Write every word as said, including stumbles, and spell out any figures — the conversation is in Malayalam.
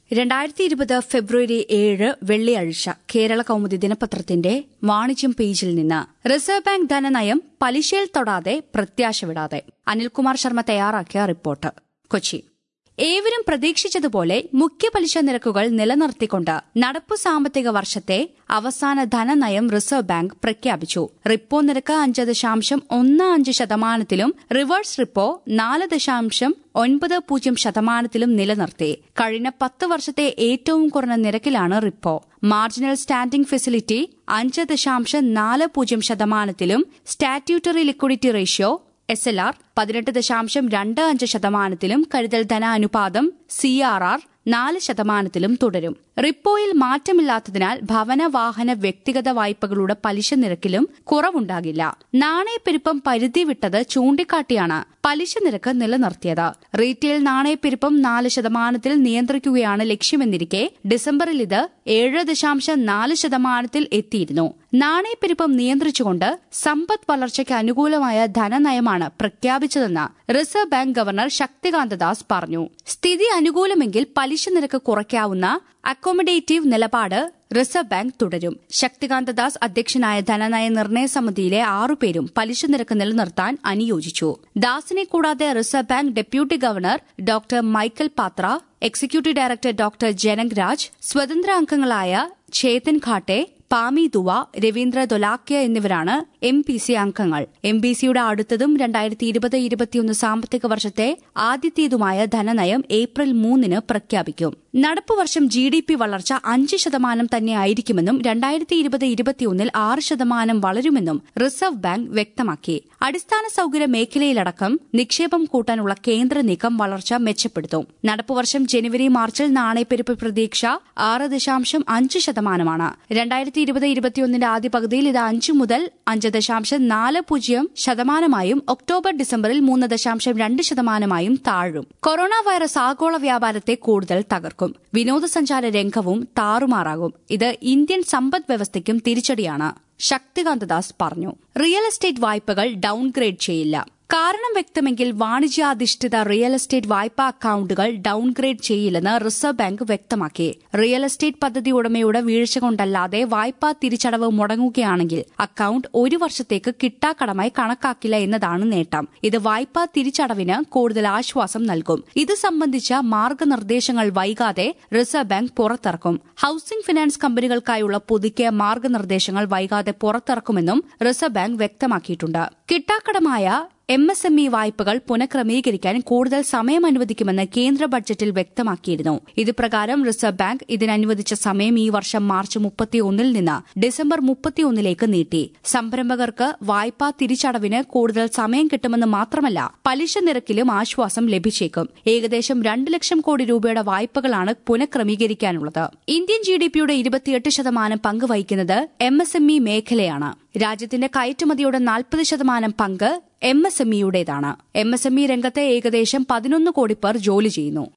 രണ്ടായിരത്തി ഇരുപത് ഫെബ്രുവരി ഏഴ് വെള്ളിയാഴ്ച കേരള കൗമുദി ദിനപത്രത്തിന്റെ വാണിജ്യം പേജിൽ നിന്ന് റിസർവ് ബാങ്ക് ധനനയം പലിശയിൽ തൊടാതെ പ്രത്യാശ വിടാതെ അനിൽകുമാർ ശർമ്മ തയ്യാറാക്കിയ റിപ്പോർട്ട്. കൊച്ചി. ഏവരും പ്രതീക്ഷിച്ചതുപോലെ മുഖ്യ പലിശ നിരക്കുകൾ നിലനിർത്തിക്കൊണ്ട് നടപ്പു സാമ്പത്തിക വർഷത്തെ അവസാന ധനനയം റിസർവ് ബാങ്ക് പ്രഖ്യാപിച്ചു. റിപ്പോ നിരക്ക് അഞ്ച് ദശാംശം ഒന്ന് അഞ്ച് ശതമാനത്തിലും റിവേഴ്സ് റിപ്പോ നാല് ദശാംശം ഒൻപത് പൂജ്യം ശതമാനത്തിലും നിലനിർത്തി. കഴിഞ്ഞ പത്ത് വർഷത്തെ ഏറ്റവും കുറഞ്ഞ നിരക്കിലാണ് റിപ്പോ. മാർജിനൽ സ്റ്റാൻഡിംഗ് ഫെസിലിറ്റി അഞ്ച് ദശാംശം നാല് പൂജ്യം ശതമാനത്തിലും statutory liquidity ratio S L R പതിനെട്ട് ദശാംശം രണ്ട് അഞ്ച് ശതമാനത്തിലും കരുതൽ ധനാനുപാതം സി ആർ ആർ നാല് ശതമാനത്തിലും തുടരും. റിപ്പോയിൽ മാറ്റമില്ലാത്തതിനാൽ ഭവന വാഹന വ്യക്തിഗത വായ്പകളുടെ പലിശ നിരക്കിലും കുറവുണ്ടാകില്ല. നാണയപ്പെരുപ്പം പരിധി വിട്ടത് ചൂണ്ടിക്കാട്ടിയാണ് പലിശ നിരക്ക് നിലനിർത്തിയത്. റീറ്റെയിൽ നാണയപ്പെരുപ്പം നാല് ശതമാനത്തിൽ നിയന്ത്രിക്കുകയാണ് ലക്ഷ്യമെന്നിരിക്കെ ഡിസംബറിൽ ഇത് ഏഴ് ദശാംശം നാല് ശതമാനത്തിൽ എത്തിയിരുന്നു. നാണയപ്പെരുപ്പം നിയന്ത്രിച്ചുകൊണ്ട് സമ്പദ് വളർച്ചയ്ക്ക് അനുകൂലമായ ധനനയമാണ് പ്രഖ്യാപിച്ചതെന്ന് Reserve Bank governor Shaktikanta Das പറഞ്ഞു. സ്ഥിതി അനുകൂലമെങ്കിൽ പലിശ നിരക്ക് കുറയ്ക്കാവുന്ന അക്കോമഡേറ്റീവ് നിലപാട് റിസർവ് ബാങ്ക് തുടരും. ശക്തികാന്ത ദാസ് അധ്യക്ഷനായ ധനനയ നിർണയ സമിതിയിലെ ആറുപേരും പലിശ നിരക്ക് നിലനിർത്താൻ അനുയോജിച്ചു. ദാസിനെ കൂടാതെ Reserve Bank deputy governor doctor Michael Patra, executive director doctor Janak Raj, സ്വതന്ത്ര അംഗങ്ങളായ ചേതൻ ഘാട്ടെ, പാമി ദുവ, രവീന്ദ്ര ദൊലാക്യ എന്നിവരാണ് എം പി സി അംഗങ്ങൾ. എം പി സിയുടെ അടുത്തതും രണ്ടായിരത്തി ഇരുപത് ഇരുപത്തിയൊന്ന് സാമ്പത്തിക വർഷത്തെ ആദ്യത്തേതുമായ ധനനയം ഏപ്രിൽ മൂന്നിന് പ്രഖ്യാപിക്കും. നടപ്പുവർഷം ജി ഡി പി വളർച്ച അഞ്ച് ശതമാനം തന്നെയായിരിക്കുമെന്നും രണ്ടായിരത്തി ഇരുപത് ഇരുപത്തിയൊന്നിൽ ആറ് ശതമാനം വളരുമെന്നും റിസർവ് ബാങ്ക് വ്യക്തമാക്കി. അടിസ്ഥാന സൌകര്യ മേഖലയിലടക്കം നിക്ഷേപം കൂട്ടാനുള്ള കേന്ദ്ര നീക്കം വളർച്ച മെച്ചപ്പെടുത്തും. നടപ്പുവർഷം ജനുവരി മാർച്ചിൽ നാണയപ്പെരുപ്പ് പ്രതീക്ഷ ആറ് ദശാംശം അഞ്ച് ശതമാനമാണ്. രണ്ടായിരത്തി ഇരുപത് ഇരുപത്തിയൊന്നിന്റെ ആദ്യ പകുതിയിൽ ഇത് അഞ്ച് മുതൽ അഞ്ച് ദശാംശം നാല് പൂജ്യം ശതമാനമായും ഒക്ടോബർ ഡിസംബറിൽ മൂന്ന് ദശാംശം രണ്ട് ശതമാനമായും താഴും. കൊറോണ വൈറസ് ആഗോള വ്യാപാരത്തെ കൂടുതൽ തകർക്കും. വിനോദസഞ്ചാര രംഗവും താറുമാറാകും. ഇത് ഇന്ത്യൻ സമ്പദ് വ്യവസ്ഥയ്ക്കും തിരിച്ചടിയാണ്, ശക്തികാന്ത ദാസ് പറഞ്ഞു. റിയൽ എസ്റ്റേറ്റ് വായ്പകൾ ഡൌൺഗ്രേഡ് ചെയ്യില്ല. കാരണം വ്യക്തമെങ്കിൽ വാണിജ്യാധിഷ്ഠിത റിയൽ എസ്റ്റേറ്റ് വായ്പാ അക്കൌണ്ടുകൾ ഡൌൺഗ്രേഡ് ചെയ്യില്ലെന്ന് റിസർവ് ബാങ്ക് വ്യക്തമാക്കി. റിയൽ എസ്റ്റേറ്റ് പദ്ധതി ഉടമയുടെ വീഴ്ച കൊണ്ടല്ലാതെ വായ്പാ തിരിച്ചടവ് മുടങ്ങുകയാണെങ്കിൽ അക്കൌണ്ട് ഒരു വർഷത്തേക്ക് കിട്ടാക്കടമായി കണക്കാക്കില്ല എന്നതാണ് നേട്ടം. ഇത് വായ്പാ തിരിച്ചടവിന് കൂടുതൽ ആശ്വാസം നൽകും. ഇത് സംബന്ധിച്ച മാർഗനിർദ്ദേശങ്ങൾ വൈകാതെ റിസർവ് ബാങ്ക് പുറത്തിറക്കും. ഹൌസിംഗ് ഫിനാൻസ് കമ്പനികൾക്കായുള്ള പുതുക്കിയ മാർഗനിർദ്ദേശങ്ങൾ വൈകാതെ പുറത്തിറക്കുമെന്നും റിസർവ് ബാങ്ക് വ്യക്തമാക്കിയിട്ടുണ്ട്. കിട്ടാക്കടമായ എം എസ് എം ഇ വായ്പകൾ പുനഃക്രമീകരിക്കാൻ കൂടുതൽ സമയം അനുവദിക്കുമെന്ന് കേന്ദ്ര ബഡ്ജറ്റിൽ വ്യക്തമാക്കിയിരുന്നു. ഇതുപ്രകാരം റിസർവ് ബാങ്ക് ഇതിനനുവദിച്ച സമയം ഈ വർഷം മാർച്ച് മുപ്പത്തിയൊന്നിൽ നിന്ന് ഡിസംബർ മുപ്പത്തിയൊന്നിലേക്ക് നീട്ടി. സംരംഭകർക്ക് വായ്പാ തിരിച്ചടവിന് കൂടുതൽ സമയം കിട്ടുമെന്ന് മാത്രമല്ല പലിശ നിരക്കിലും ആശ്വാസം ലഭിച്ചേക്കും. ഏകദേശം രണ്ട് ലക്ഷം കോടി രൂപയുടെ വായ്പകളാണ് പുനഃക്രമീകരിക്കാനുള്ളത്. ഇന്ത്യൻ ജി ഡി പിയുടെ ഇരുപത്തിയെട്ട് ശതമാനം പങ്ക് വഹിക്കുന്നത് എം എസ് എം ഇ മേഖലയാണ്. രാജ്യത്തിന്റെ കയറ്റുമതിയുടെ നാൽപ്പത് ശതമാനം പങ്ക് എം എസ് എം ഇയുടേതാണ്. എം എസ് എം ഇ രംഗത്ത് ഏകദേശം പതിനൊന്ന് കോടി പേർ ജോലി ചെയ്യുന്നു.